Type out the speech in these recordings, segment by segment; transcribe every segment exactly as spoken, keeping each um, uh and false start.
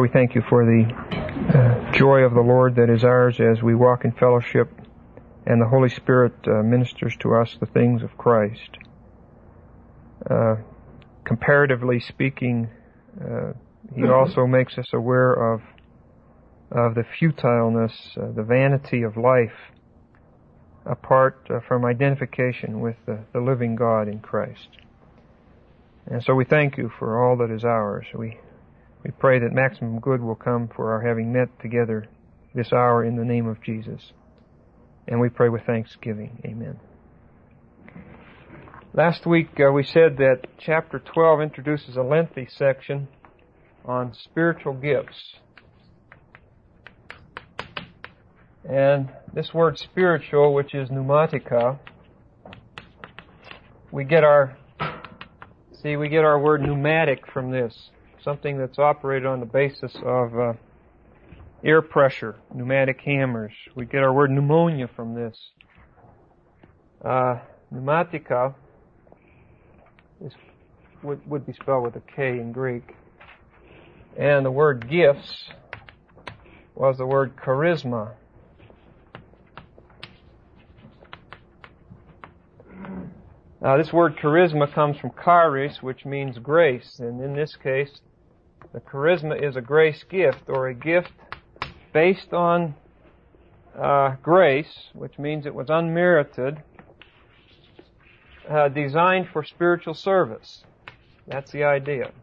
Father, we thank you for the uh, joy of the Lord that is ours as we walk in fellowship, and the Holy Spirit uh, ministers to us the things of Christ. Uh, comparatively speaking, uh, He also makes us aware of of the futileness, uh, the vanity of life, apart uh, from identification with the, the living God in Christ. And so we thank you for all that is ours. We We pray that maximum good will come for our having met together this hour in the name of Jesus. And we pray with thanksgiving. Amen. Last week uh, we said that chapter twelve introduces a lengthy section on spiritual gifts. And this word spiritual, which is pneumatica, we get our, see, we get our word pneumatic from this. Something that's operated on the basis of uh, air pressure, pneumatic hammers. We get our word pneumonia from this. Uh, pneumatica is, would, would be spelled with a K in Greek. And the word gifts was the word charisma. Now, this word charisma comes from charis, which means grace, and in this case, the charisma is a grace gift, or a gift based on uh, grace, which means it was unmerited, uh, designed for spiritual service. That's the idea.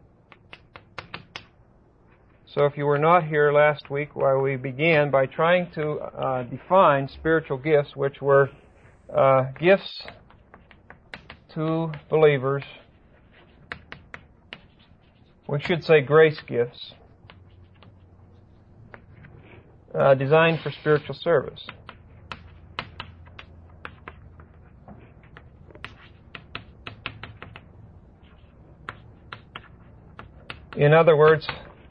So if you were not here last week, while we began by trying to uh, define spiritual gifts, which were uh, gifts to believers, we should say grace gifts, uh, designed for spiritual service. In other words,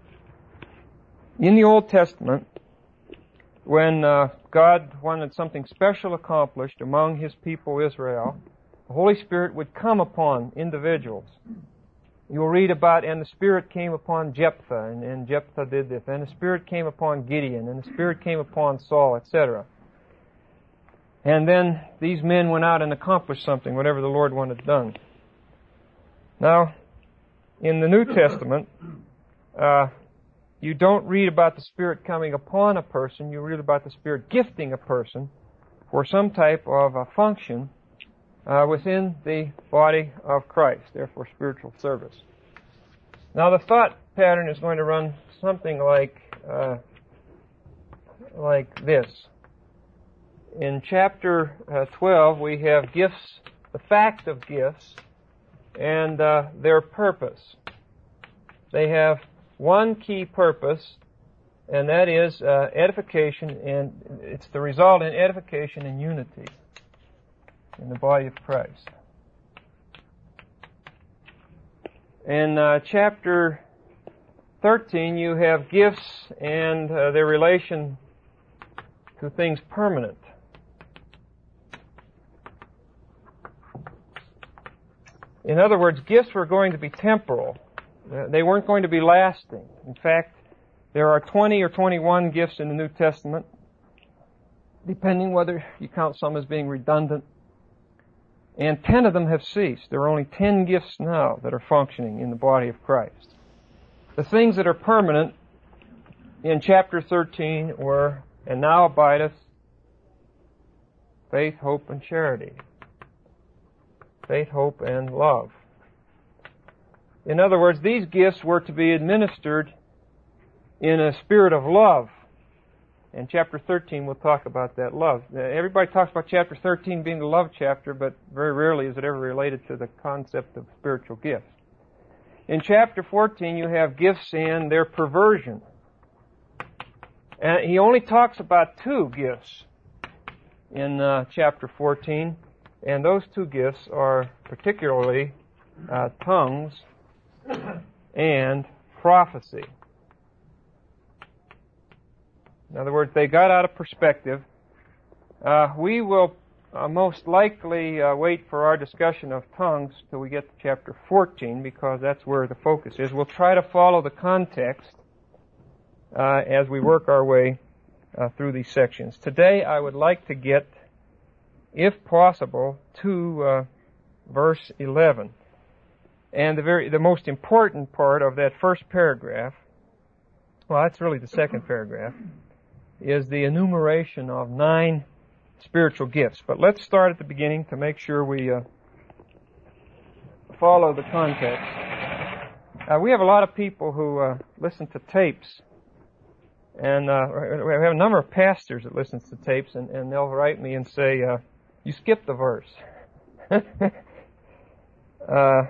in the Old Testament, when uh, God wanted something special accomplished among His people Israel, the Holy Spirit would come upon individuals. You'll read about, and the Spirit came upon Jephthah, and, and Jephthah did this, and the Spirit came upon Gideon, and the Spirit came upon Saul, et cetera. And then these men went out and accomplished something, whatever the Lord wanted done. Now, in the New Testament, uh, you don't read about the Spirit coming upon a person, you read about the Spirit gifting a person for some type of a function Uh, within the body of Christ, therefore spiritual service. Now the thought pattern is going to run something like uh, like this. In chapter uh, twelve, we have gifts, the fact of gifts, and uh, their purpose. They have one key purpose, and that is uh, edification, and it's the result in edification and unity in the body of Christ. In uh, chapter thirteen, you have gifts and uh, their relation to things permanent. In other words, gifts were going to be temporal. Uh, they weren't going to be lasting. In fact, there are twenty or twenty-one gifts in the New Testament, depending whether you count some as being redundant. And ten of them have ceased. There are only ten gifts now that are functioning in the body of Christ. The things that are permanent in chapter thirteen were, and now abideth, faith, hope, and charity. Faith, hope, and love. In other words, these gifts were to be administered in a spirit of love. In chapter thirteen, we'll talk about that love. Everybody talks about chapter thirteen being the love chapter, but very rarely is it ever related to the concept of spiritual gifts. In chapter fourteen, you have gifts and their perversion. And he only talks about two gifts in uh, chapter fourteen, and those two gifts are particularly uh, tongues and prophecy. In other words, they got out of perspective. Uh, we will uh, most likely uh, wait for our discussion of tongues till we get to chapter fourteen, because that's where the focus is. We'll try to follow the context uh, as we work our way uh, through these sections. Today I would like to get, if possible, to uh, verse eleven. And the very the most important part of that first paragraph, well, that's really the second paragraph, is the enumeration of nine spiritual gifts. But let's start at the beginning to make sure we uh, follow the context. Uh, we have a lot of people who uh, listen to tapes, and uh, we have a number of pastors that listen to tapes, and, and they'll write me and say, uh, you skipped the verse. uh,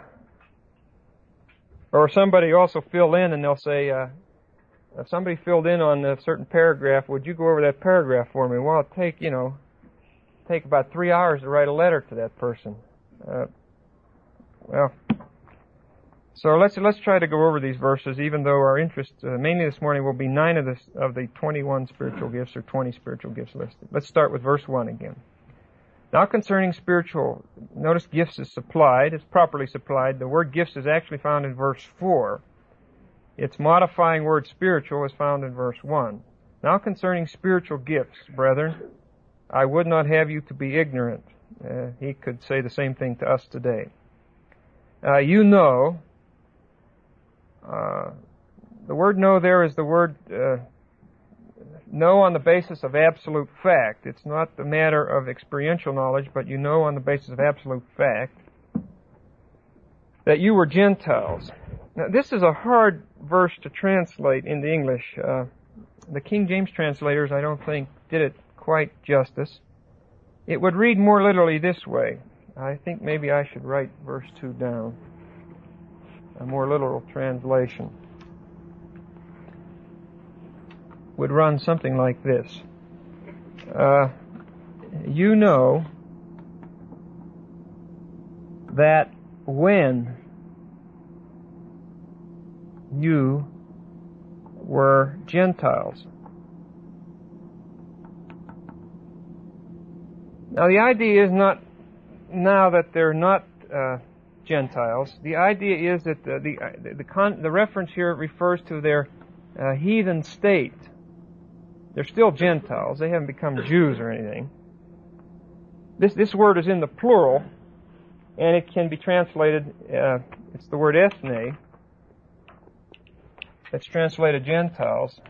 or somebody also fill in and they'll say, uh, if somebody filled in on a certain paragraph, would you go over that paragraph for me? Well, it'll take, you know, take about three hours to write a letter to that person. Uh, well, so let's let's try to go over these verses, even though our interest uh, mainly this morning will be nine of the of the twenty-one spiritual gifts or twenty spiritual gifts listed. Let's start with verse one again. Now concerning spiritual, notice gifts is supplied. It's properly supplied. The word gifts is actually found in verse four. Its modifying word spiritual is found in verse one. Now concerning spiritual gifts, brethren, I would not have you to be ignorant. Uh, he could say the same thing to us today. Uh, you know, uh, the word know there is the word uh, know on the basis of absolute fact. It's not the matter of experiential knowledge, but you know on the basis of absolute fact that you were Gentiles. Now, this is a hard verse to translate into English. Uh, the King James translators, I don't think, did it quite justice. It would read more literally this way. I think maybe I should write verse two down. A more literal translation would run something like this. Uh, you know that when you were Gentiles. Now the idea is not now that they're not uh, Gentiles. The idea is that the the the, con, the reference here refers to their uh, heathen state. They're still Gentiles. They haven't become Jews or anything. This this word is in the plural, and it can be translated. Uh, it's the word ethne. It's translated Gentiles.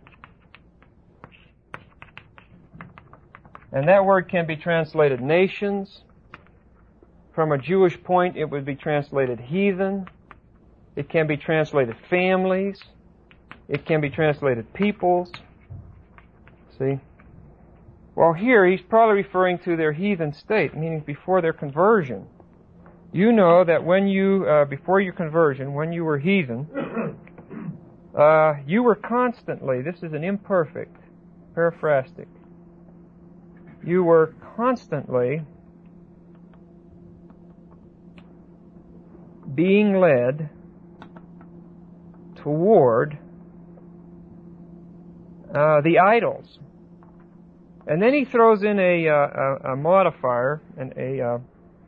And that word can be translated nations. From a Jewish point, it would be translated heathen. It can be translated families. It can be translated peoples. See? Well, here he's probably referring to their heathen state, meaning before their conversion. You know that when you, uh, before your conversion, when you were heathen, uh, you were constantly, this is an imperfect, paraphrastic, you were constantly being led toward uh, the idols. And then he throws in a, uh, a, a modifier, and a uh,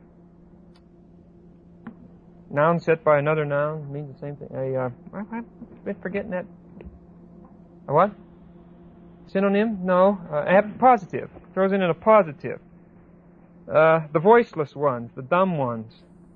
noun set by another noun. It means the same thing. A, uh, I've been forgetting that. A what? Synonym? No. Uh, a positive. Throws in a positive. Uh, the voiceless ones, the dumb ones.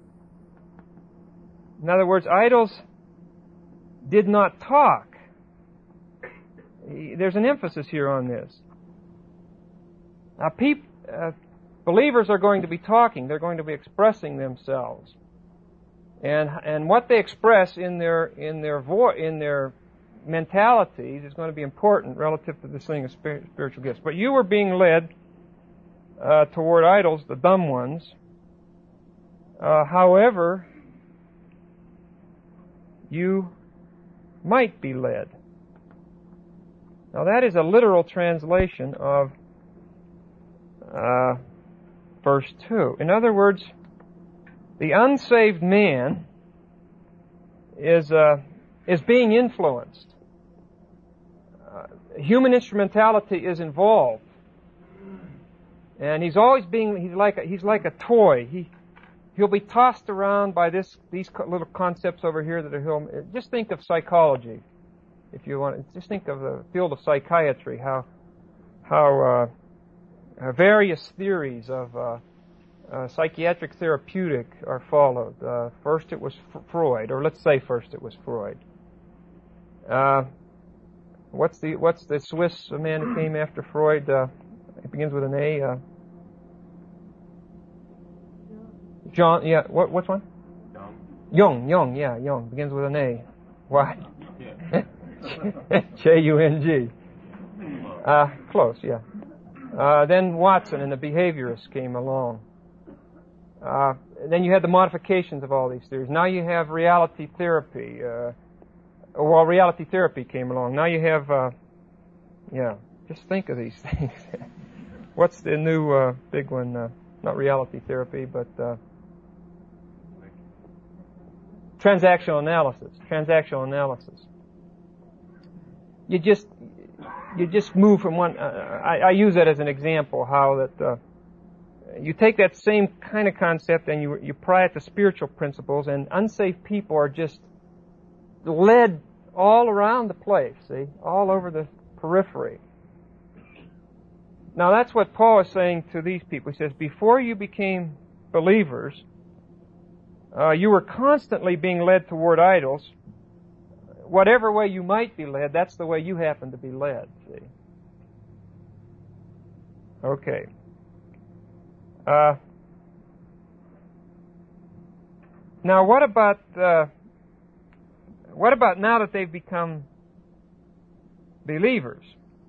In other words, idols did not talk. There's an emphasis here on this. Now, peop, uh, believers are going to be talking. They're going to be expressing themselves, and and what they express in their in their vo- in their mentalities is going to be important relative to this thing of spir- spiritual gifts. But you were being led uh, toward idols, the dumb ones. Uh, however, you might be led. Now that is a literal translation of uh, verse two. In other words, the unsaved man is uh, is being influenced. Uh, human instrumentality is involved, and he's always being he's like a, he's like a toy. He he'll be tossed around by this these little concepts over here that are he'll just think of psychology. if you want to just think of the field of psychiatry, how how uh, uh, various theories of uh, uh, psychiatric therapeutic are followed. Uh, first it was F- Freud, or let's say first it was Freud. Uh, what's the what's the Swiss man who came after Freud? Uh, it begins with an A. Uh, John, yeah. What what's one? Jung. Jung, yeah, Jung begins with an A. Why? J U N G. Uh, close, yeah. Uh, then Watson and the behaviorists came along. Uh, then you had the modifications of all these theories. Now you have reality therapy. Uh, well, reality therapy came along. Now you have, uh, yeah, just think of these things. What's the new uh, big one? Uh, not reality therapy, but uh, transactional analysis. Transactional analysis. You just you just move from one. Uh, I, I use that as an example. How that uh, you take that same kind of concept and you you apply it to spiritual principles, and unsafe people are just led all around the place. See, all over the periphery. Now that's what Paul is saying to these people. He says, before you became believers, uh, you were constantly being led toward idols. Whatever way you might be led, that's the way you happen to be led. See? Okay. Uh, now, what about uh, what about now that they've become believers?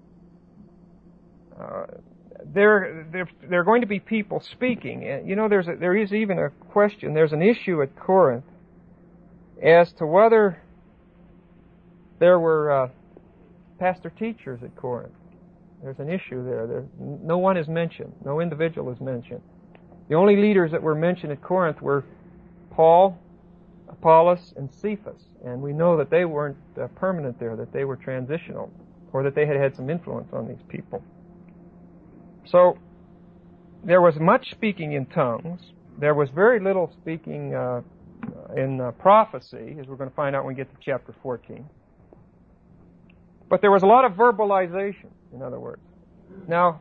Uh, there, there, there are going to be people speaking. You know, there's a, there is even a question. There's an issue at Corinth as to whether there were uh, pastor teachers at Corinth. There's an issue there. there. No one is mentioned. No individual is mentioned. The only leaders that were mentioned at Corinth were Paul, Apollos, and Cephas. And we know that they weren't uh, permanent there, that they were transitional, or that they had had some influence on these people. So there was much speaking in tongues. There was very little speaking uh, in uh, prophecy, as we're going to find out when we get to chapter fourteen. But there was a lot of verbalization, in other words. Now,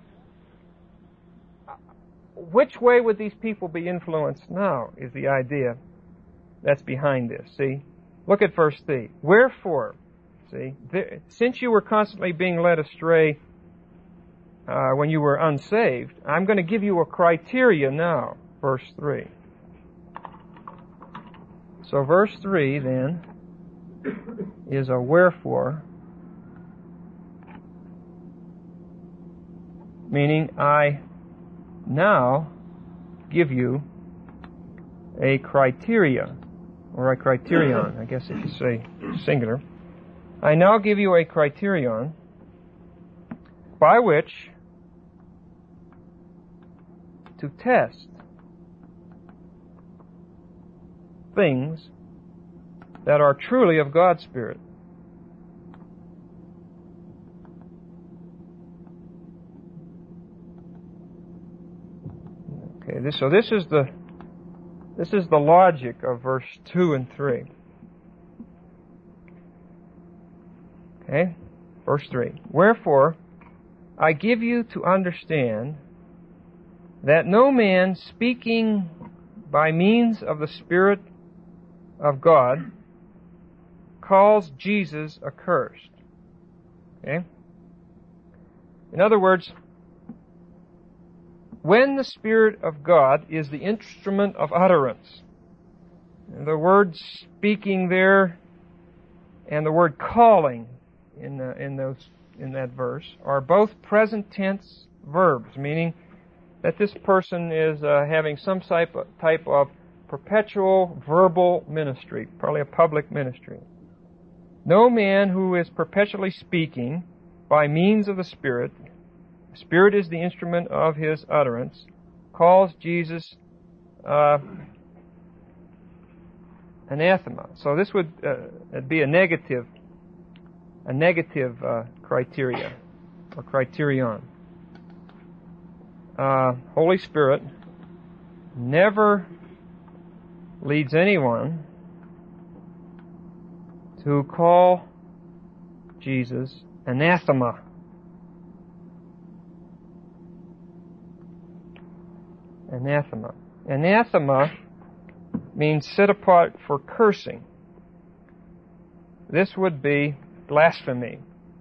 which way would these people be influenced now is the idea that's behind this. See? Look at verse three. Wherefore, see, th- since you were constantly being led astray uh, when you were unsaved, I'm going to give you a criteria now. Verse three. So verse three, then, is a wherefore, meaning I now give you a criteria, or a criterion, I guess if you say singular. I now give you a criterion by which to test things that are truly of God's Spirit. Okay, this, so this is the this is the logic of verse two and three. Okay, verse three. Wherefore, I give you to understand that no man speaking by means of the Spirit of God calls Jesus accursed. Okay? In other words, when the Spirit of God is the instrument of utterance, the word speaking there and the word calling in the, in those in that verse are both present tense verbs, meaning that this person is uh, having some type of, type of perpetual verbal ministry, probably a public ministry. No man who is perpetually speaking by means of the Spirit, the Spirit is the instrument of his utterance, calls Jesus uh, anathema. So this would uh, be a negative, a negative uh, criteria or criterion. Uh, Holy Spirit never leads anyone to call Jesus anathema. Anathema. Anathema means set apart for cursing. This would be blasphemy.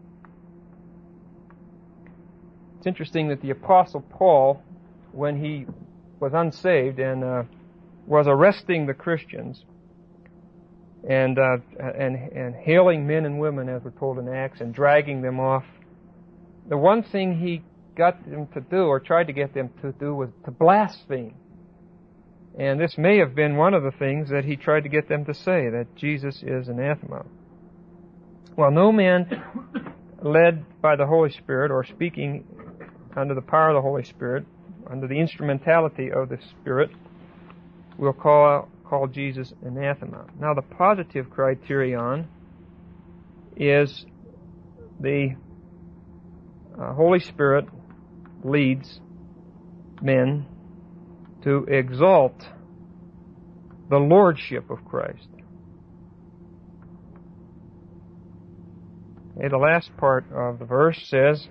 It's interesting that the Apostle Paul, when he was unsaved and uh, was arresting the Christians and, uh, and and hailing men and women, as we're told in Acts, and dragging them off, the one thing he got them to do, or tried to get them to do, was to blaspheme. And this may have been one of the things that he tried to get them to say, that Jesus is anathema. Well, no man led by the Holy Spirit or speaking under the power of the Holy Spirit, under the instrumentality of the Spirit, will call call Jesus anathema. Now, the positive criterion is the uh, Holy Spirit leads men to exalt the lordship of Christ. Okay, the last part of the verse says,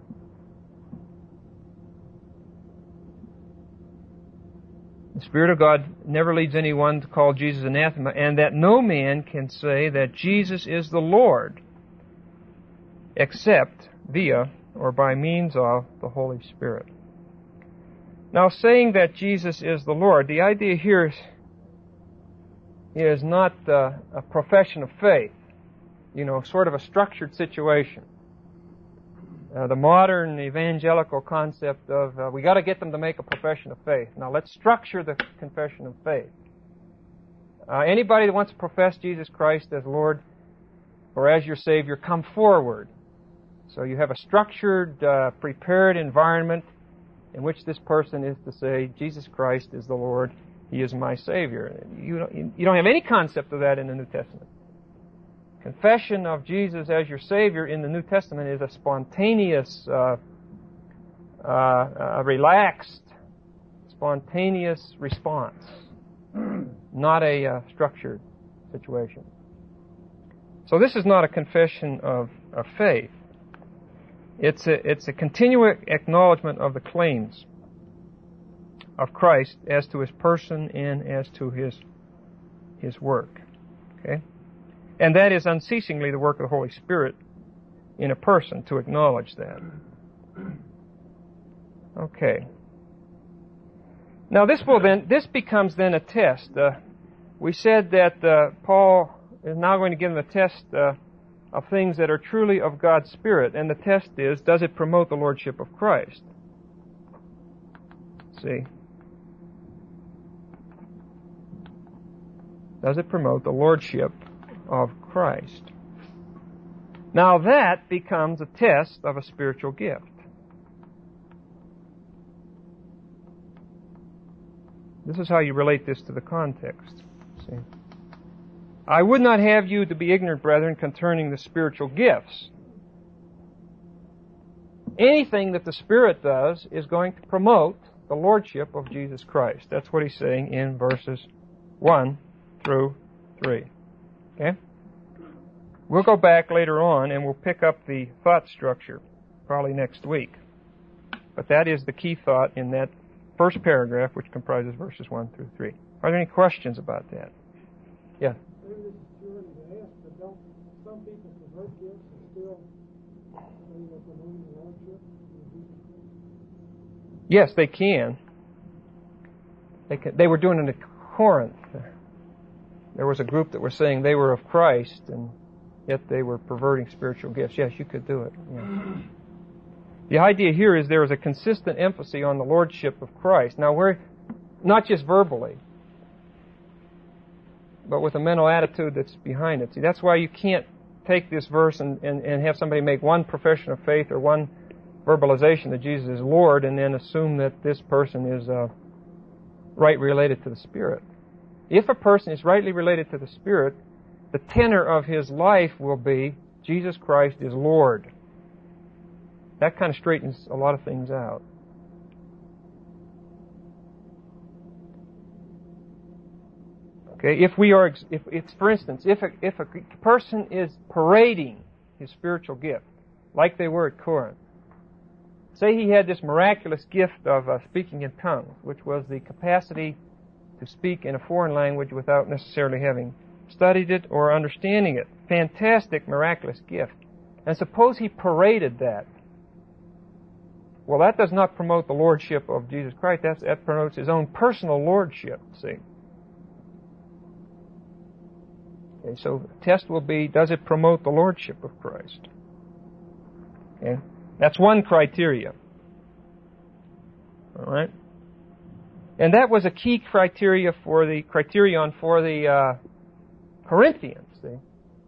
the Spirit of God never leads anyone to call Jesus anathema, and that no man can say that Jesus is the Lord except via or by means of the Holy Spirit. Now, saying that Jesus is the Lord, the idea here is, is not uh, a profession of faith, you know, sort of a structured situation. Uh, the modern evangelical concept of uh, we got to get them to make a profession of faith. Now, let's structure the confession of faith. Uh, anybody that wants to profess Jesus Christ as Lord or as your Savior, come forward. So you have a structured, uh, prepared environment in which this person is to say, Jesus Christ is the Lord, He is my Savior. You don't, you don't have any concept of that in the New Testament. Confession of Jesus as your Savior in the New Testament is a spontaneous, uh, uh, a relaxed, spontaneous response, not a uh, structured situation. So this is not a confession of, of faith. It's a, it's a continual acknowledgement of the claims of Christ as to His person and as to His, His work. Okay? And that is unceasingly the work of the Holy Spirit in a person to acknowledge that. Okay. Now this will then, this becomes then a test. Uh, we said that uh, Paul is now going to give them a test uh, of things that are truly of God's Spirit. And the test is, does it promote the Lordship of Christ? See? Does it promote the Lordship of Christ? Now that becomes a test of a spiritual gift. This is how you relate this to the context. See? I would not have you to be ignorant, brethren, concerning the spiritual gifts. Anything that the Spirit does is going to promote the Lordship of Jesus Christ. That's what he's saying in verses one through three. Okay? We'll go back later on and we'll pick up the thought structure, probably next week. But that is the key thought in that first paragraph, which comprises verses one through three. Are there any questions about that? Yeah? Maybe this is too early to ask, but don't some people convert gifts and still say that promoting the Lordship? Yes, they can. They can. They were doing it in Corinth. There was a group that were saying they were of Christ, and yet they were perverting spiritual gifts. Yes, you could do it. Yeah. The idea here is there is a consistent emphasis on the Lordship of Christ. Now, we're not just verbally, but with a mental attitude that's behind it. See, that's why you can't take this verse and, and, and have somebody make one profession of faith or one verbalization that Jesus is Lord and then assume that this person is uh, right related to the Spirit. If a person is rightly related to the Spirit, the tenor of his life will be, Jesus Christ is Lord. That kind of straightens a lot of things out. Okay, if we are, if it's, for instance, if a, if a person is parading his spiritual gift, like they were at Corinth. Say he had this miraculous gift of uh, speaking in tongues, which was the capacity to speak in a foreign language without necessarily having studied it or understanding it. Fantastic, miraculous gift. And suppose he paraded that. Well, that does not promote the lordship of Jesus Christ. That's, that promotes his own personal lordship, see. Okay, so the test will be, does it promote the lordship of Christ? Okay, that's one criteria. All right? And that was a key criteria for the criterion for the uh, Corinthians, see.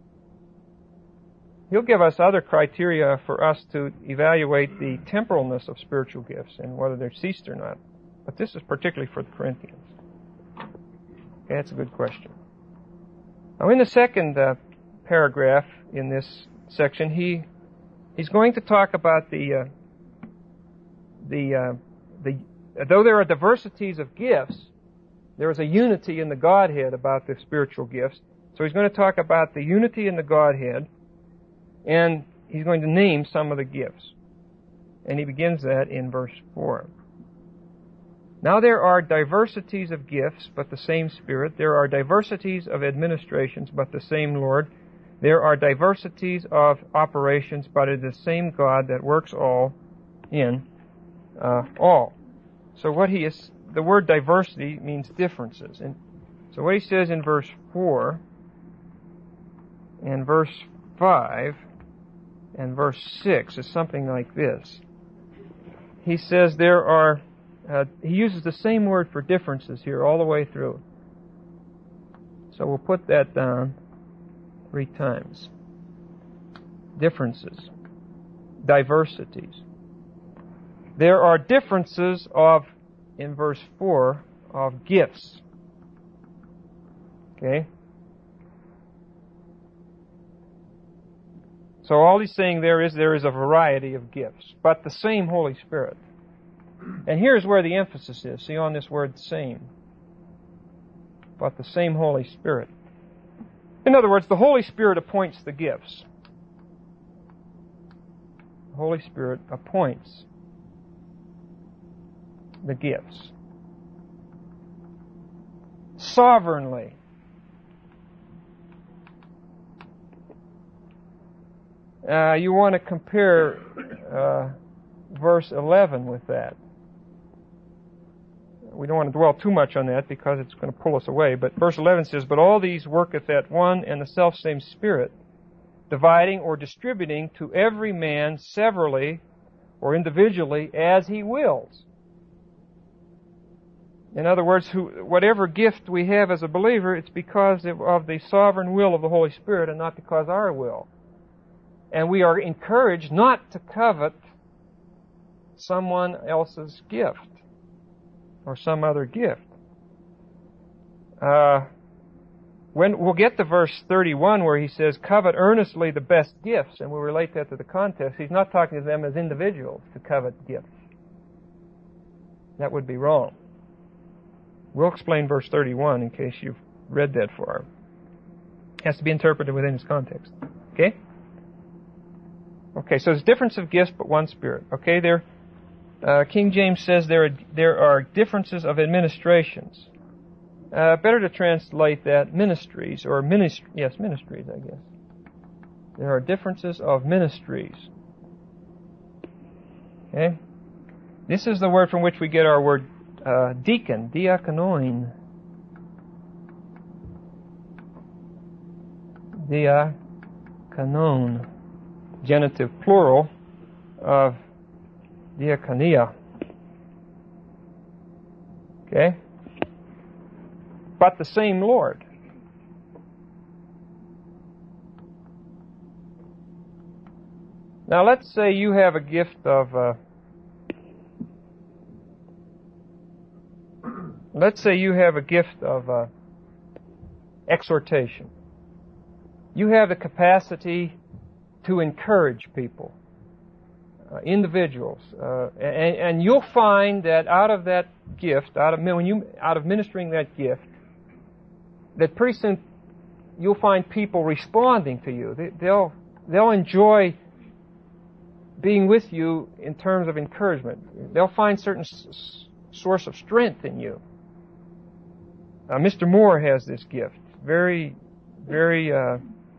He'll give us other criteria for us to evaluate the temporalness of spiritual gifts and whether they're ceased or not. But this is particularly for the Corinthians. Okay, that's a good question. Now, in the second uh, paragraph in this section, he he's going to talk about the uh, the uh, the though there are diversities of gifts, there is a unity in the Godhead about the spiritual gifts. So he's going to talk about the unity in the Godhead. And he's going to name some of the gifts. And he begins that in verse four. Now there are diversities of gifts, but the same Spirit. There are diversities of administrations, but the same Lord. There are diversities of operations, but it is the same God that works all in uh, all. So what he is, the word diversity means differences. And so what he says in verse four and verse five and verse six is something like this. He says there are, uh, he uses the same word for differences here all the way through. So we'll put that down three times. Differences. Diversities. There are differences of, in verse four, of gifts. Okay? So all he's saying there is there is a variety of gifts, but the same Holy Spirit. And here's where the emphasis is. See on this word same. But the same Holy Spirit. In other words, the Holy Spirit appoints the gifts. The Holy Spirit appoints the gifts. Sovereignly. Uh, you want to compare uh, verse eleven with that. We don't want to dwell too much on that because it's going to pull us away. But verse eleven says, "But all these worketh at one and the selfsame Spirit, dividing or distributing to every man severally or individually as he wills." In other words, who, whatever gift we have as a believer, it's because of, of the sovereign will of the Holy Spirit and not because of our will. And we are encouraged not to covet someone else's gift or some other gift. Uh, when we'll get to verse thirty-one where he says, "Covet earnestly the best gifts," and we'll relate that to the context. He's not talking to them as individuals to covet gifts. That would be wrong. We'll explain verse thirty-one in case you've read that far. It has to be interpreted within its context. Okay? Okay, so there's difference of gifts, but one Spirit. Okay, there. Uh, King James says there are there are differences of administrations. Uh, better to translate that ministries or ministry. Yes, ministries, I guess. There are differences of ministries. Okay, this is the word from which we get our word uh, deacon, diakonoin. Diakonon. Genitive plural of diakonia. Okay? But the same Lord. Now let's say you have a gift of uh, let's say you have a gift of uh, exhortation. You have the capacity to encourage people, uh, individuals, uh, and, and you'll find that out of that gift, out of when you out of ministering that gift, that pretty soon you'll find people responding to you. They, they'll they'll enjoy being with you in terms of encouragement. They'll find certain s- source of strength in you. Uh, Mister Moore has this gift. Very, very uh,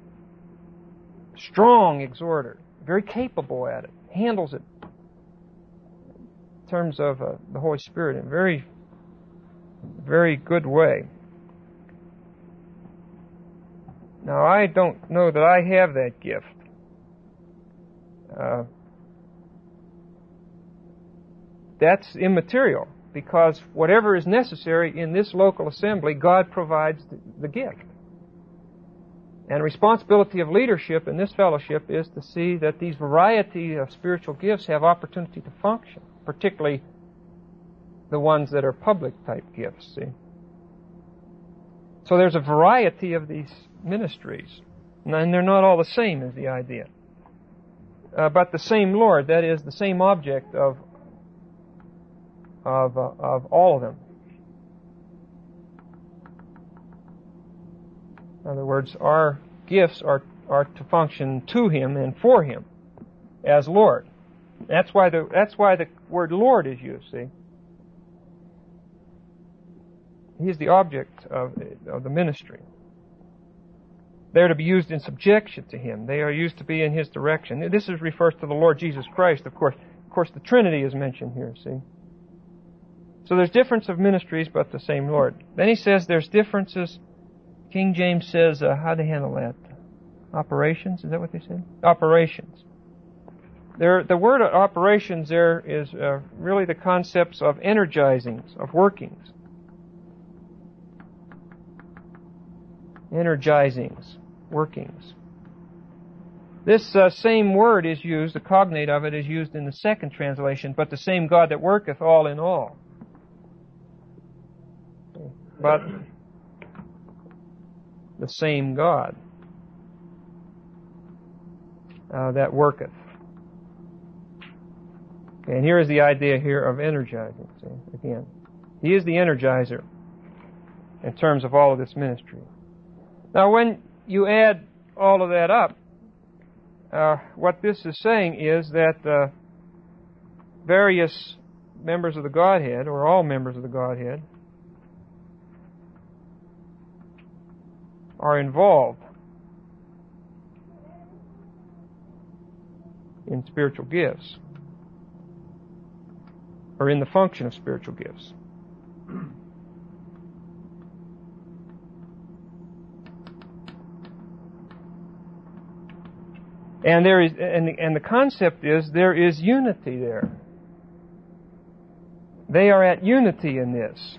strong exhorter. Very capable at it. Handles it in terms of uh, the Holy Spirit in a very, very good way. Now, I don't know that I have that gift. Uh, that's immaterial, because whatever is necessary in this local assembly, God provides the, the gift. And the responsibility of leadership in this fellowship is to see that these variety of spiritual gifts have opportunity to function, particularly the ones that are public type gifts, see. So there's a variety of these ministries, and they're not all the same is the idea. Uh, but the same Lord, that is, the same object of of uh, of all of them. In other words, our gifts are are to function to Him and for Him as Lord. That's why the that's why the word Lord is used. See, He is the object of of the ministry. They're to be used in subjection to Him. They are used to be in His direction. This is refers to the Lord Jesus Christ, of course. Of course, the Trinity is mentioned here. See. So there's difference of ministries, but the same Lord. Then he says there's differences. King James says, uh, how to handle that? Operations? Is that what they said? Operations. There, the word operations there is uh, really the concepts of energizings, of workings. Energizings, workings. This uh, same word is used, the cognate of it is used in the second translation, but the same God that worketh all in all. But the same God uh, that worketh. Okay, and here is the idea here of energizing. See, again, He is the energizer in terms of all of this ministry. Now, when you add all of that up, uh, what this is saying is that uh, various members of the Godhead, or all members of the Godhead, are involved in spiritual gifts, or in the function of spiritual gifts. And there is, and, and the concept is there is unity there. They are at unity in this.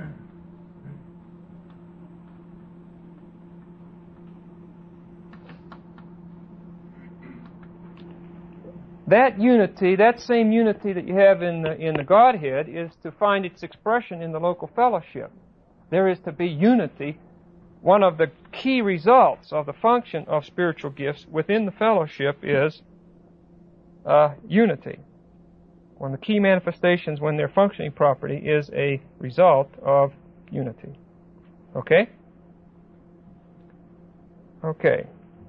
That unity, that same unity that you have in the, in the Godhead, is to find its expression in the local fellowship. There is to be unity. One of the key results of the function of spiritual gifts within the fellowship is uh, unity. One of the key manifestations when they're functioning properly is a result of unity. Okay? Okay.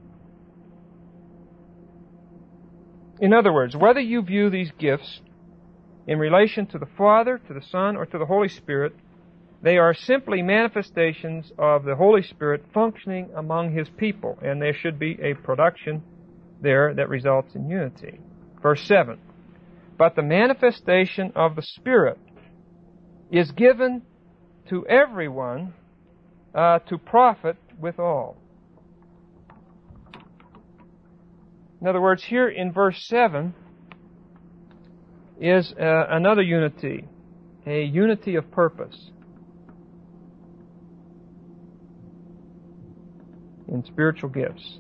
In other words, whether you view these gifts in relation to the Father, to the Son, or to the Holy Spirit, they are simply manifestations of the Holy Spirit functioning among His people, and there should be a production there that results in unity. Verse seven. But the manifestation of the Spirit is given to everyone uh, to profit withal. In other words, here in verse seven is uh, another unity, a unity of purpose in spiritual gifts.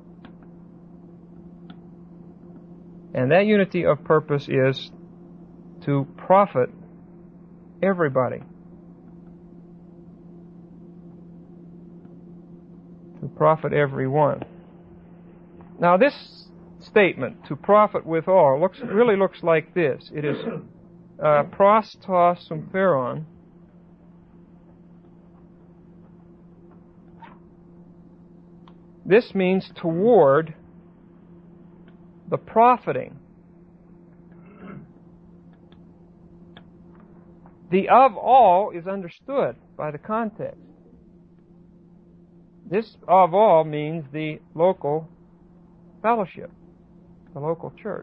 And that unity of purpose is to profit everybody. To profit everyone. Now this statement, to profit withal, looks really looks like this. It is uh, pros to sympheron. This means toward the profiting. The of all is understood by the context. This of all means the local fellowship, the local church.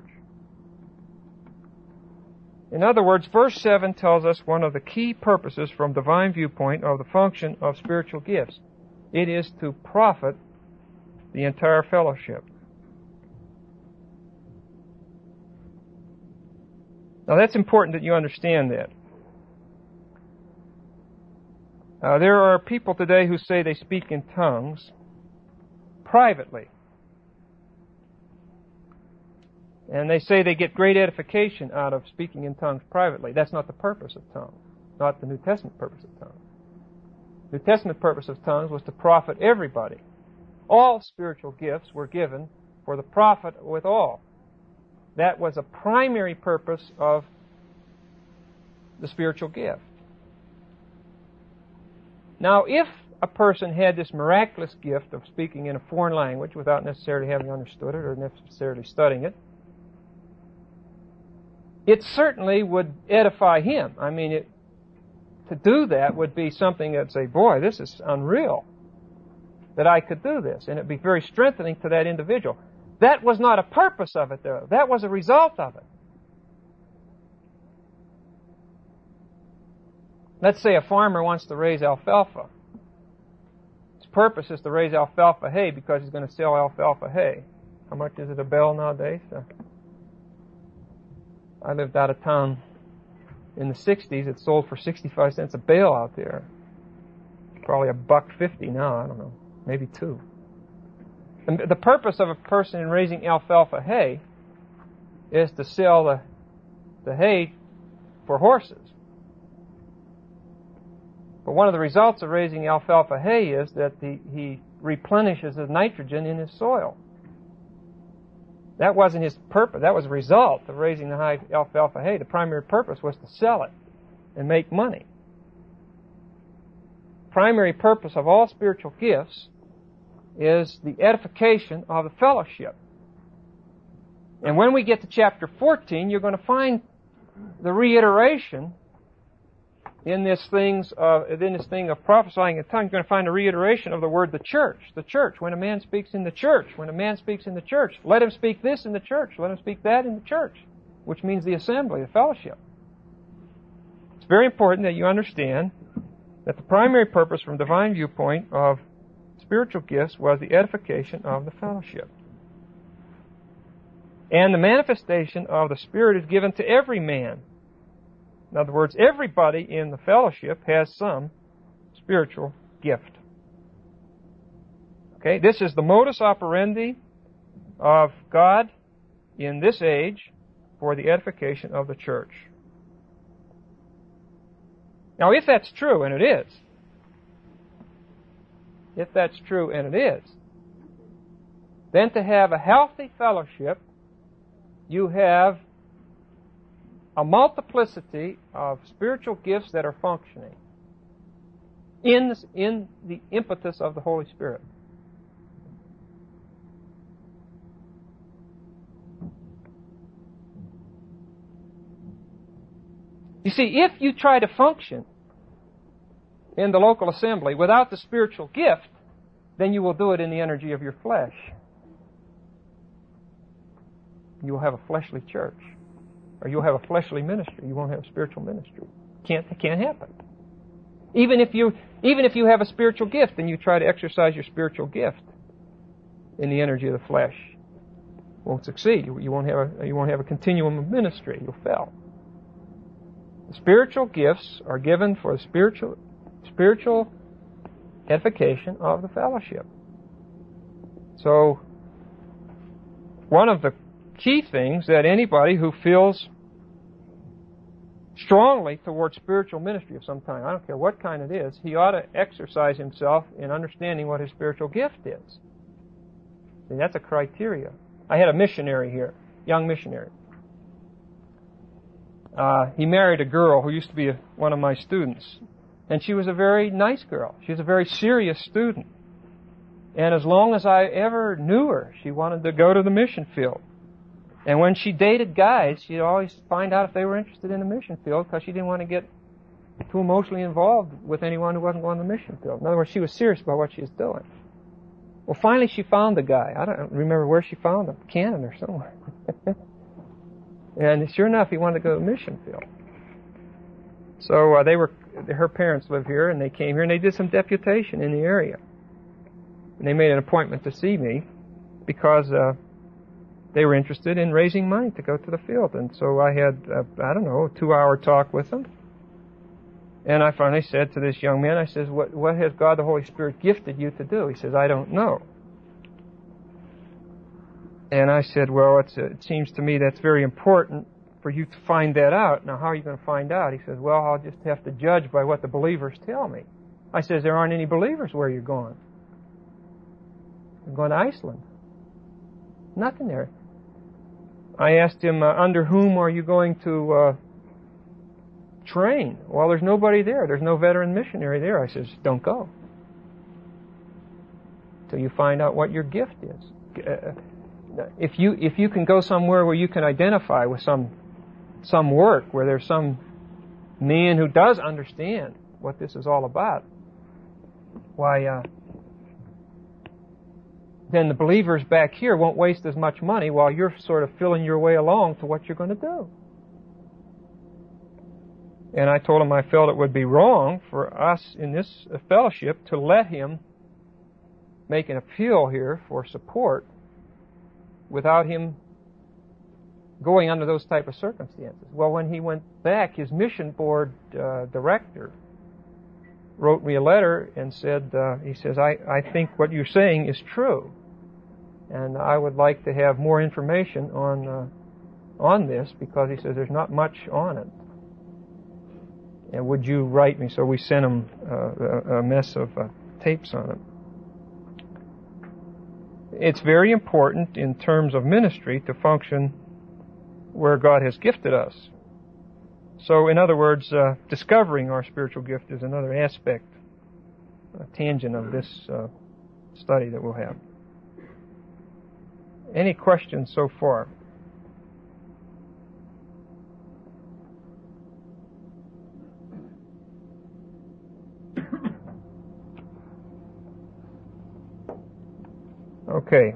In other words, verse seven tells us one of the key purposes from divine viewpoint of the function of spiritual gifts. It is to profit the entire fellowship. Now that's important that you understand that. Uh, there are people today who say they speak in tongues privately. And they say they get great edification out of speaking in tongues privately. That's not the purpose of tongues, not the New Testament purpose of tongues. The New Testament purpose of tongues was to profit everybody. All spiritual gifts were given for the profit with all. That was a primary purpose of the spiritual gift. Now, if a person had this miraculous gift of speaking in a foreign language without necessarily having understood it or necessarily studying it, it certainly would edify him. I mean, it, to do that would be something that'd say, boy, this is unreal that I could do this. And it'd be very strengthening to that individual. That was not a purpose of it, though. That was a result of it. Let's say a farmer wants to raise alfalfa. His purpose is to raise alfalfa hay because he's going to sell alfalfa hay. How much is it a bale nowadays? Uh, I lived out of town in the sixties. It sold for sixty-five cents a bale out there. Probably a buck fifty now. I don't know. Maybe two. And the purpose of a person in raising alfalfa hay is to sell the, the hay for horses. But one of the results of raising alfalfa hay is that the, he replenishes the nitrogen in his soil. That wasn't his purpose. That was a result of raising the high alfalfa hay. The primary purpose was to sell it and make money. Primary purpose of all spiritual gifts is the edification of the fellowship. And when we get to chapter fourteen, you're going to find the reiteration in this things of in this thing of prophesying in tongues. You're going to find a reiteration of the word the church. The church. When a man speaks in the church, when a man speaks in the church, let him speak this in the church. Let him speak that in the church, which means the assembly, the fellowship. It's very important that you understand that the primary purpose from divine viewpoint of spiritual gifts was the edification of the fellowship. And the manifestation of the Spirit is given to every man. In other words, everybody in the fellowship has some spiritual gift. Okay, this is the modus operandi of God in this age for the edification of the church. Now, if that's true, and it is, if that's true, and it is, then to have a healthy fellowship, you have a multiplicity of spiritual gifts that are functioning in, this, in the impetus of the Holy Spirit. You see, if you try to function in the local assembly without the spiritual gift, then you will do it in the energy of your flesh. You will have a fleshly church. Or you'll have a fleshly ministry. You won't have a spiritual ministry. Can't, it can't happen. Even if you, even if you have a spiritual gift and you try to exercise your spiritual gift in the energy of the flesh, won't succeed. You, you won't have a, you won't have a continuum of ministry. You'll fail. The spiritual gifts are given for the spiritual, spiritual edification of the fellowship. So, one of the key things that anybody who feels strongly towards spiritual ministry of some kind, I don't care what kind it is, he ought to exercise himself in understanding what his spiritual gift is. And that's a criteria. I had a missionary here, young missionary. Uh, he married a girl who used to be a, one of my students. And she was a very nice girl. She was a very serious student. And as long as I ever knew her, she wanted to go to the mission field. And when she dated guys, she'd always find out if they were interested in the mission field because she didn't want to get too emotionally involved with anyone who wasn't going to the mission field. In other words, she was serious about what she was doing. Well, finally she found the guy. I don't remember where she found him, Canada or somewhere. And sure enough, he wanted to go to the mission field. So uh, they were, her parents live here, and they came here, and they did some deputation in the area. And they made an appointment to see me because uh, they were interested in raising money to go to the field. And so I had, uh, I don't know, a two-hour talk with them. And I finally said to this young man, I says, what, what has God the Holy Spirit gifted you to do? He says, I don't know. And I said, well, it's, it seems to me that's very important for you to find that out. Now, how are you going to find out? He says, well, I'll just have to judge by what the believers tell me. I says, there aren't any believers where you're going. I'm going to Iceland. Nothing there. I asked him, uh, under whom are you going to uh, train? Well, there's nobody there. There's no veteran missionary there. I says, don't go till you find out what your gift is. Uh, if you if you can go somewhere where you can identify with some some work, where there's some man who does understand what this is all about, why, uh, then the believers back here won't waste as much money while you're sort of filling your way along to what you're going to do. And I told him I felt it would be wrong for us in this fellowship to let him make an appeal here for support without him going under those type of circumstances. Well, when he went back, his mission board uh, director wrote me a letter and said, uh, he says, I, I think what you're saying is true, and I would like to have more information on uh, on this, because he says there's not much on it. And would you write me? So we sent him uh, a, a mess of uh, tapes on it. It's very important in terms of ministry to function where God has gifted us. So, in other words, uh, discovering our spiritual gift is another aspect, a tangent of this uh, study that we'll have. Any questions so far? Okay.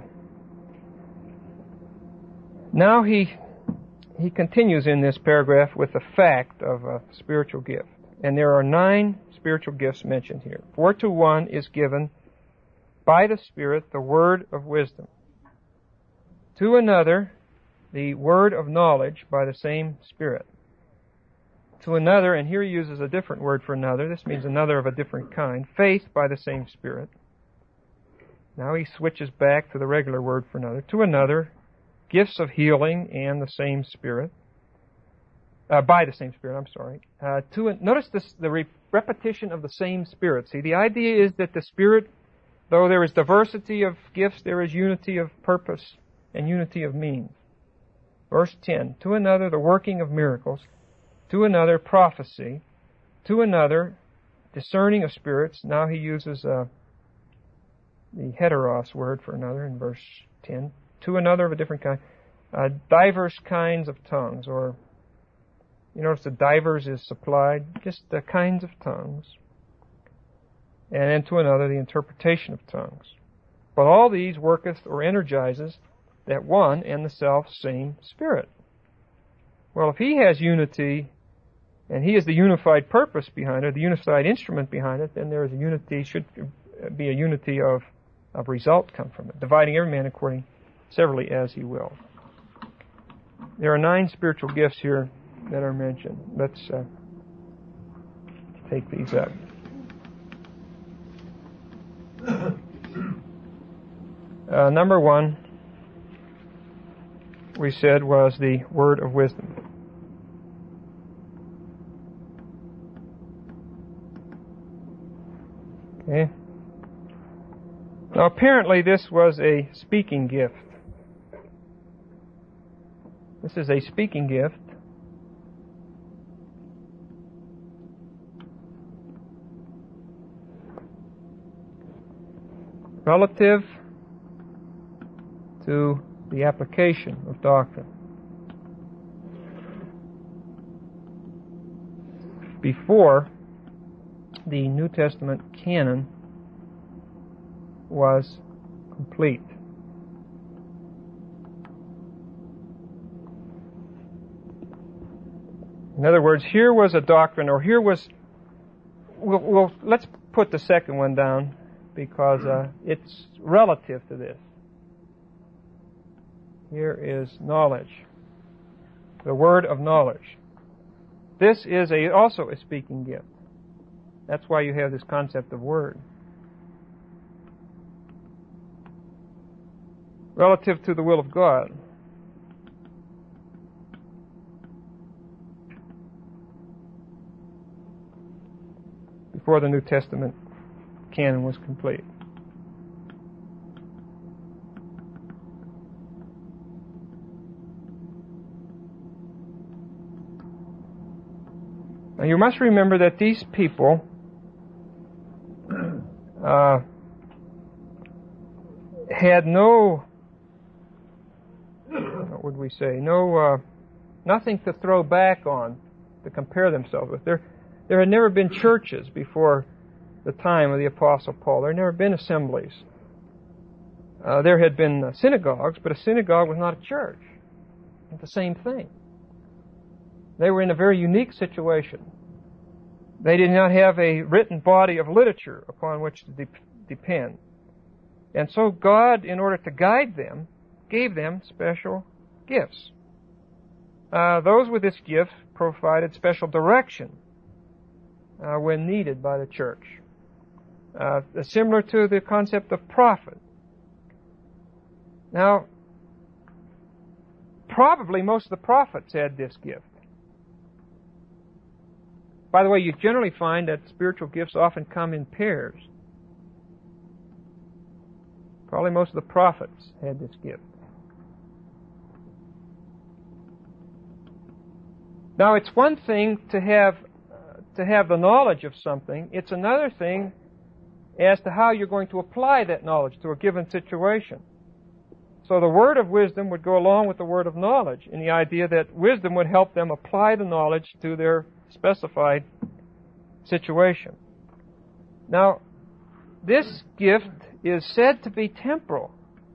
Now he he continues in this paragraph with the fact of a spiritual gift. And there are nine spiritual gifts mentioned here. For to one is given by the Spirit the word of wisdom. To another, the word of knowledge by the same Spirit. To another, and here he uses a different word for another, this means another of a different kind, faith by the same Spirit. Now he switches back to the regular word for another. To another, gifts of healing and the same Spirit. Uh, by the same Spirit, I'm sorry. Uh, to Notice this, the re- repetition of the same Spirit. See, the idea is that the Spirit, though there is diversity of gifts, there is unity of purpose and unity of means. Verse ten, to another, the working of miracles. To another, prophecy. To another, discerning of spirits. Now he uses uh, the heteros word for another in verse ten. To another of a different kind. Uh, diverse kinds of tongues, or you notice the divers is supplied, just the kinds of tongues. And then to another, the interpretation of tongues. But all these worketh or energizes that one and the self same Spirit. Well, if he has unity, and he is the unified purpose behind it, the unified instrument behind it, then there is a unity, should be a unity of, of result come from it, dividing every man according severally as he will. There are nine spiritual gifts here that are mentioned. Let's uh, take these up. Uh, number one, we said, was the word of wisdom. Okay. Now, apparently, this was a speaking gift. This is a speaking gift. Relative to the application of doctrine. before the New Testament canon was complete. In other words, here was a doctrine, or here was, we'll, we'll, let's put the second one down because uh, it's relative to this. Here is knowledge, the word of knowledge. This is a, also a speaking gift. That's why you have this concept of word. Relative to the will of God. Before the New Testament canon was complete. Now you must remember that these people uh, had no, what would we say, no, uh, nothing to throw back on to compare themselves with. There, there had never been churches before the time of the Apostle Paul. There had never been assemblies. Uh, there had been uh, synagogues, but a synagogue was not a church. It's the same thing. They were in a very unique situation. They did not have a written body of literature upon which to de- depend. And so God, in order to guide them, gave them special gifts. Uh, those with this gift provided special direction uh, when needed by the church. Uh, similar to the concept of prophet. Now, probably most of the prophets had this gift. By the way, you generally find that spiritual gifts often come in pairs. Probably most of the prophets had this gift. Now, it's one thing to have uh, to have the knowledge of something. It's another thing as to how you're going to apply that knowledge to a given situation. So the word of wisdom would go along with the word of knowledge in the idea that wisdom would help them apply the knowledge to their specified situation. Now, this gift is said to be temporal.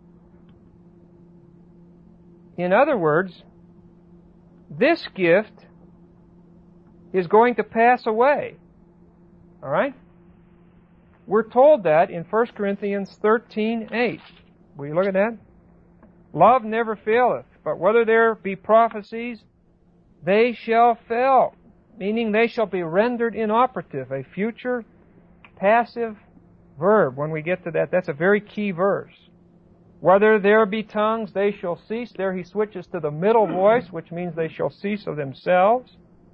In other words, this gift is going to pass away. All right? We're told that in First Corinthians thirteen eight. Will you look at that? Love never faileth, but whether there be prophecies, they shall fail. Meaning they shall be rendered inoperative, a future passive verb. When we get to that, that's a very key verse. Whether there be tongues, they shall cease. There he switches to the middle voice, which means they shall cease of themselves.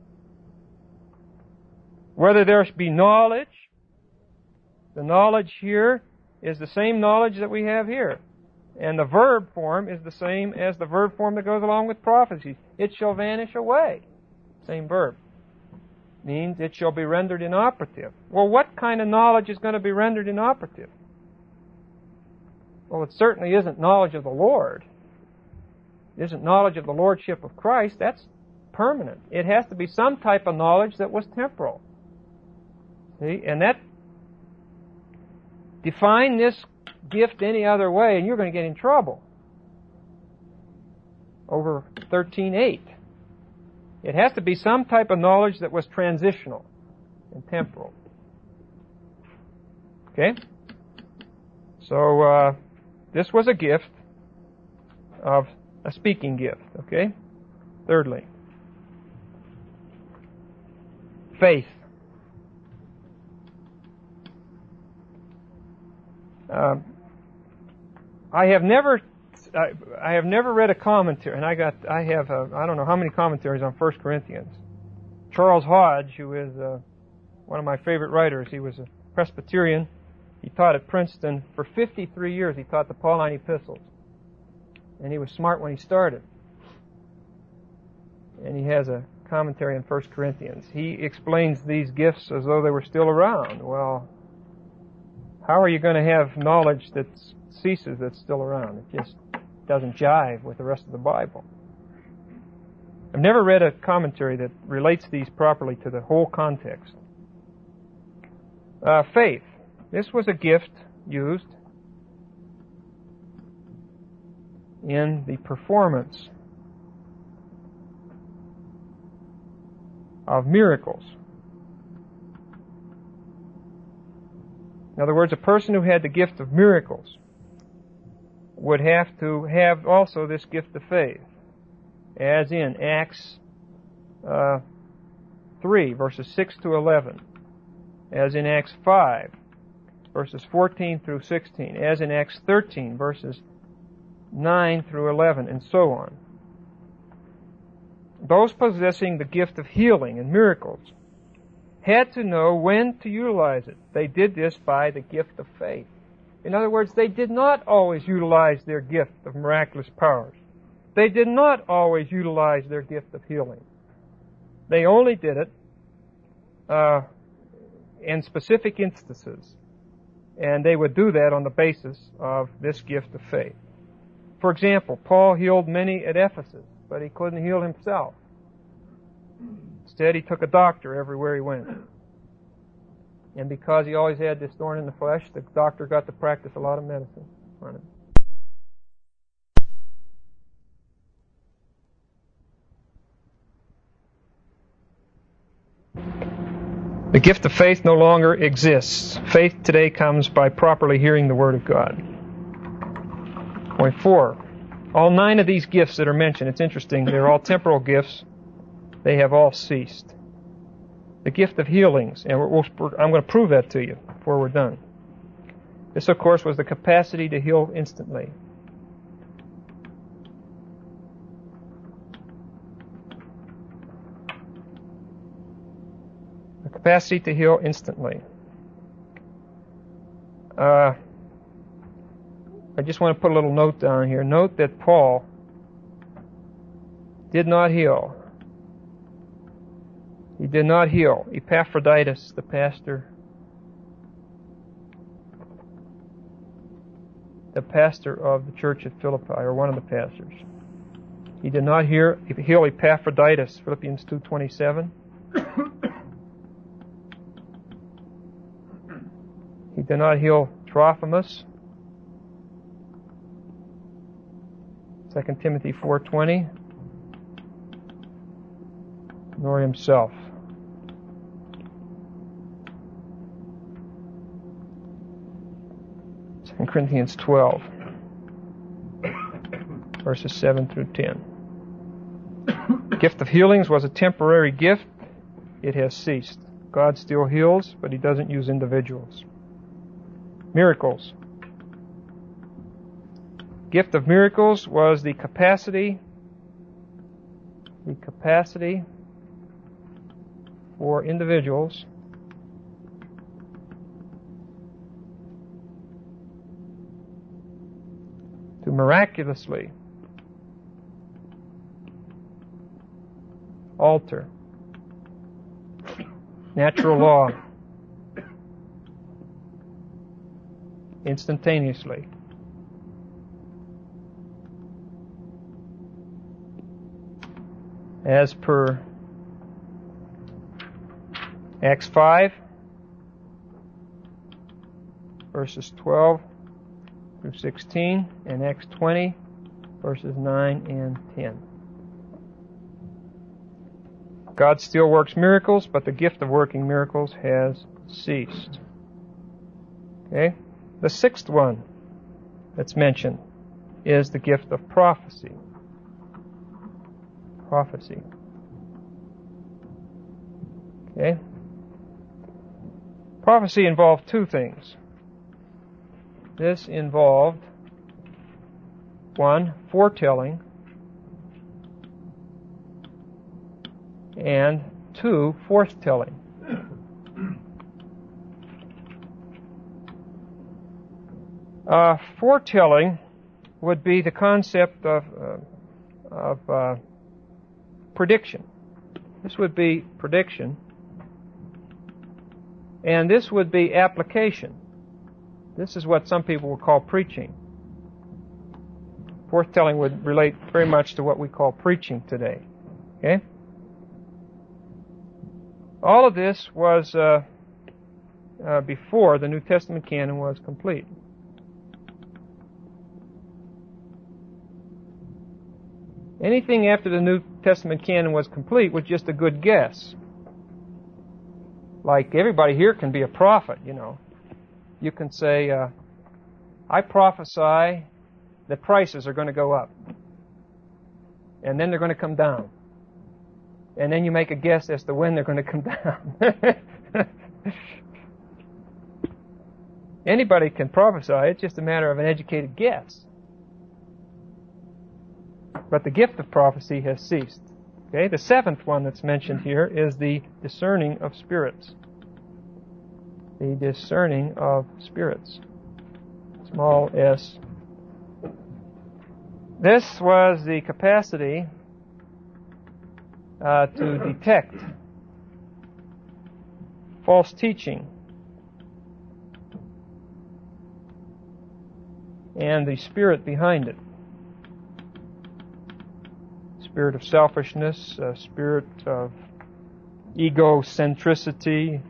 Whether there be knowledge, the knowledge here is the same knowledge that we have here. And the verb form is the same as the verb form that goes along with prophecy. It shall vanish away. Same verb. Means it shall be rendered inoperative. Well, what kind of knowledge is going to be rendered inoperative? Well, it certainly isn't knowledge of the Lord. It isn't knowledge of the Lordship of Christ. That's permanent. It has to be some type of knowledge that was temporal. See? And that, define this gift any other way and you're going to get in trouble. Over thirteen eight. It has to be some type of knowledge that was transitional and temporal. Okay? So, uh, this was a gift of a speaking gift. Okay? Thirdly, faith. Um, I have never I, I have never read a commentary, and I got I have uh, I don't know how many commentaries on First Corinthians. Charles Hodge, who is uh, one of my favorite writers, he was a Presbyterian. He taught at Princeton for fifty-three years. He taught the Pauline epistles, and he was smart when he started. And he has a commentary on First Corinthians. He explains these gifts as though they were still around. Well, how are you going to have knowledge that ceases that's still around? It just doesn't jive with the rest of the Bible. I've never read a commentary that relates these properly to the whole context. Uh, faith. This was a gift used in the performance of miracles. In other words, a person who had the gift of miracles would have to have also this gift of faith, as in Acts uh, three, verses six to eleven, as in Acts five, verses fourteen through sixteen, as in Acts thirteen, verses nine through eleven, and so on. Those possessing the gift of healing and miracles had to know when to utilize it. They did this by the gift of faith. In other words, they did not always utilize their gift of miraculous powers. They did not always utilize their gift of healing. They only did it uh, in specific instances, and they would do that on the basis of this gift of faith. For example, Paul healed many at Ephesus, but he couldn't heal himself. Instead, he took a doctor everywhere he went. And because he always had this thorn in the flesh, the doctor got to practice a lot of medicine on him. The gift of faith no longer exists. Faith today comes by properly hearing the Word of God. Point four. All nine of these gifts that are mentioned, it's interesting, they're all temporal gifts. They have all ceased. The gift of healings, and we're, we're, I'm going to prove that to you before we're done. This, of course, was the capacity to heal instantly. The capacity to heal instantly. Uh, I just want to put a little note down here. Note that Paul did not heal. He did not heal Epaphroditus, the pastor, the pastor of the church at Philippi, or one of the pastors. He did not heal, heal Epaphroditus, Philippians two twenty-seven. He did not heal Trophimus, Second Timothy four twenty, nor himself. Second Corinthians twelve, verses seven through ten. The gift of healings was a temporary gift. It has ceased. God still heals, but He doesn't use individuals. Miracles. Gift of miracles was the capacity, the capacity for individuals to miraculously alter natural law instantaneously. As per Acts five, verses twelve through sixteen, and Acts twenty, verses nine and ten. God still works miracles, but the gift of working miracles has ceased. Okay? The sixth one that's mentioned is the gift of prophecy. Prophecy. Okay? Prophecy involved two things. This involved, one, foretelling, and two, forthtelling. Uh, foretelling would be the concept of, uh, of uh, prediction. This would be prediction, and this would be application. This is what some people would call preaching. Forthtelling would relate very much to what we call preaching today. Okay? All of this was uh, uh, before the New Testament canon was complete. Anything after the New Testament canon was complete was just a good guess. Like everybody here can be a prophet, you know. You can say, uh, I prophesy that prices are going to go up. And then they're going to come down. And then you make a guess as to when they're going to come down. Anybody can prophesy. It's just a matter of an educated guess. But the gift of prophecy has ceased. Okay, the seventh one that's mentioned here is the discerning of spirits. The discerning of spirits. Small s. This was the capacity uh, to detect false teaching and the spirit behind it. Spirit of selfishness, uh, spirit of egocentricity,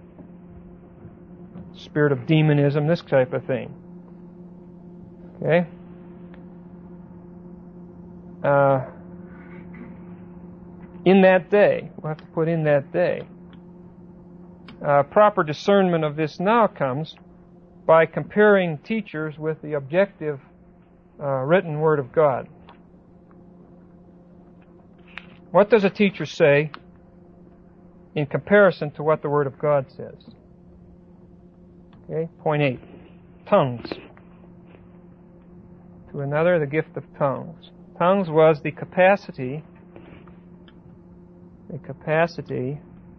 spirit of demonism, this type of thing. Okay? Uh, in that day, we'll have to put in that day, uh, proper discernment of this now comes by comparing teachers with the objective uh, written Word of God. What does a teacher say in comparison to what the Word of God says? Okay, point eight. Tongues. To another, the gift of tongues. Tongues was the capacity, the capacity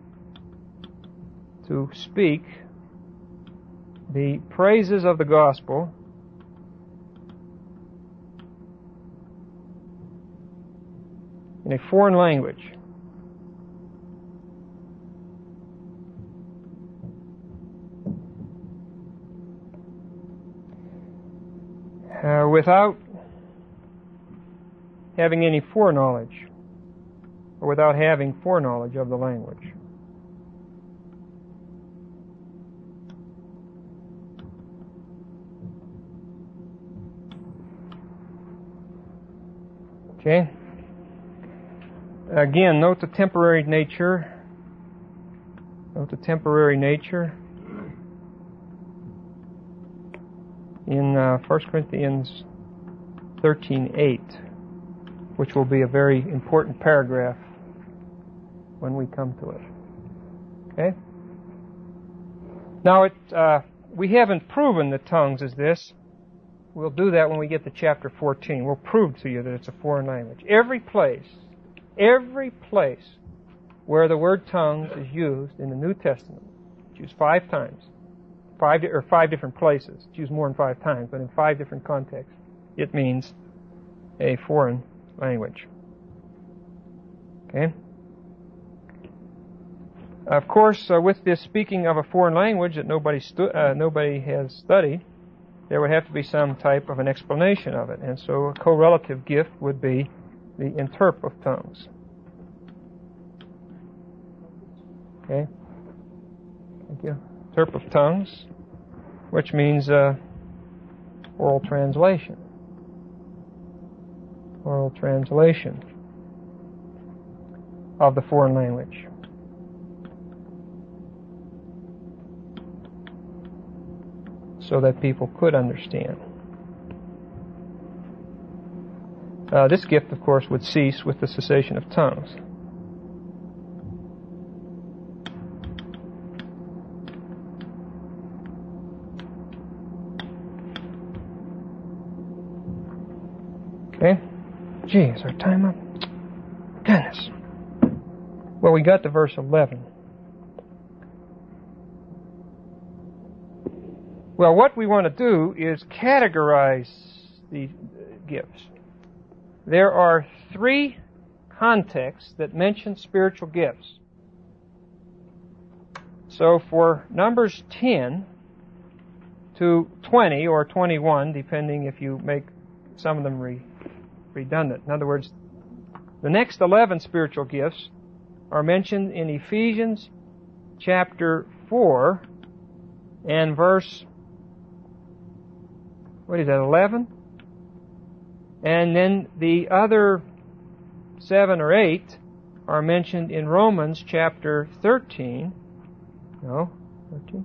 to speak the praises of the gospel in a foreign language. Uh, without having any foreknowledge, or without having foreknowledge of the language. Okay? Again, note the temporary nature. Note the temporary nature. In uh, First Corinthians thirteen eight, which will be a very important paragraph when we come to it. Okay? Now, it, uh, we haven't proven that tongues is this. We'll do that when we get to chapter fourteen. We'll prove to you that it's a foreign language. Every place, every place where the word tongues is used in the New Testament, it's used five times. Five or five different places. It's used more than five times, but in five different contexts, it means a foreign language. Okay. Of course, uh, with this speaking of a foreign language that nobody stu- uh, nobody has studied, there would have to be some type of an explanation of it, and so a correlative gift would be the interp of tongues. Okay. Thank you. Interp of tongues, which means uh, oral translation. Oral translation of the foreign language. So that people could understand. Uh, this gift, of course, would cease with the cessation of tongues. Okay? Gee, is our time up? Goodness. Well, we got to verse eleven. Well, what we want to do is categorize the gifts. There are three contexts that mention spiritual gifts. So for Numbers ten to twenty or twenty-one, depending if you make some of them re- redundant. In other words, The next eleven spiritual gifts are mentioned in Ephesians chapter four and verse, what is that, eleven? And then the other seven or eight are mentioned in Romans chapter thirteen. No, thirteen?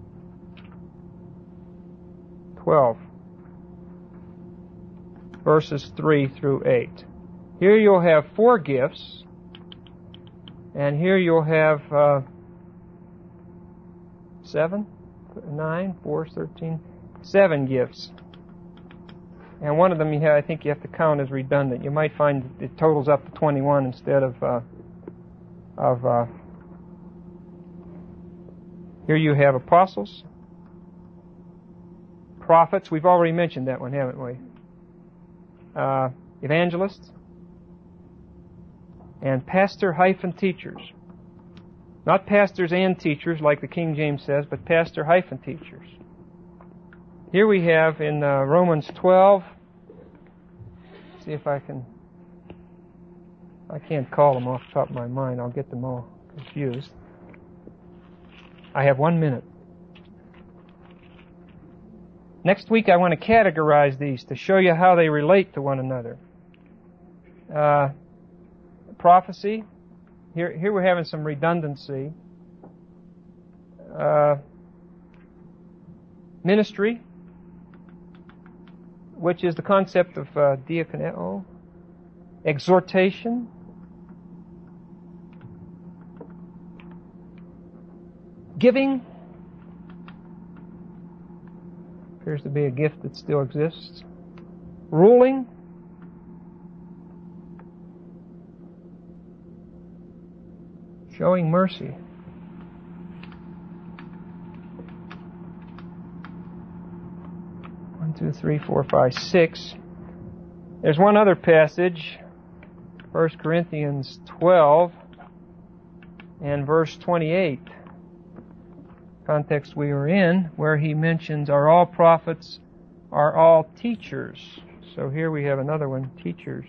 twelve. Verses three through eight. Here you'll have four gifts, and here you'll have uh, seven, nine, four, thirteen, seven gifts. And one of them, you have, I think you have to count as redundant. You might find it totals up to twenty-one instead of uh, of. Uh, here you have apostles, prophets. We've already mentioned that one, haven't we? Uh, evangelists, and pastor hyphen teachers. Not pastors and teachers like the King James says, but pastor hyphen teachers. Here we have in uh, Romans twelve, see if I can, I can't call them off the top of my mind, I'll get them all confused. I have one minute. Next week I want to categorize these to show you how they relate to one another. Uh, prophecy, here, here we're having some redundancy. Uh, ministry, which is the concept of uh, diakoneo, exhortation, giving, appears to be a gift that still exists, ruling, showing mercy, Two, three, four, five, six. There's one other passage, First Corinthians twelve and verse twenty-eight. Context we were in, where he mentions, are all prophets, are all teachers. So here we have another one, teachers.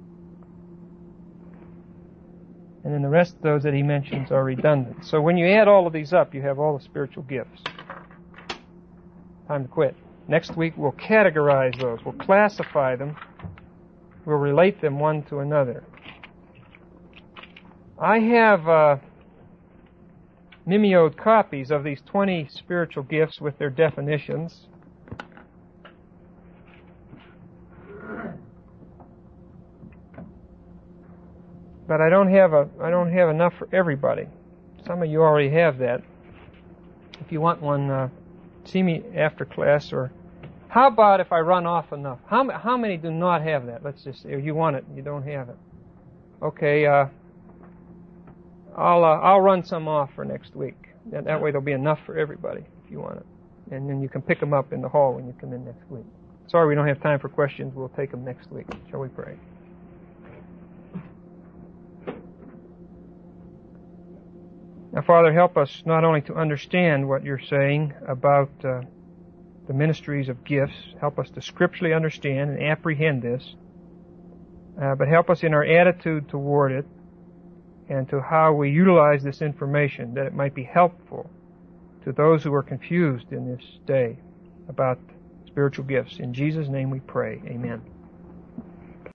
And then the rest of those that he mentions are redundant. So when you add all of these up, you have all the spiritual gifts. Time to quit. Next week we'll categorize those. We'll classify them. We'll relate them one to another. I have uh, mimeoed copies of these twenty spiritual gifts with their definitions. But I don't have a I don't have enough for everybody. Some of you already have that. If you want one, uh, see me after class. Or how about if I run off enough? How how many do not have that? Let's just say, or you want it, and you don't have it. Okay, uh, I'll uh, I'll run some off for next week. That, that way there'll be enough for everybody if you want it, and then you can pick them up in the hall when you come in next week. Sorry, we don't have time for questions. We'll take them next week. Shall we pray? Now, Father, help us not only to understand what you're saying about uh, the ministries of gifts, help us to scripturally understand and apprehend this, uh, but help us in our attitude toward it and to how we utilize this information, that it might be helpful to those who are confused in this day about spiritual gifts. In Jesus' name we pray. Amen.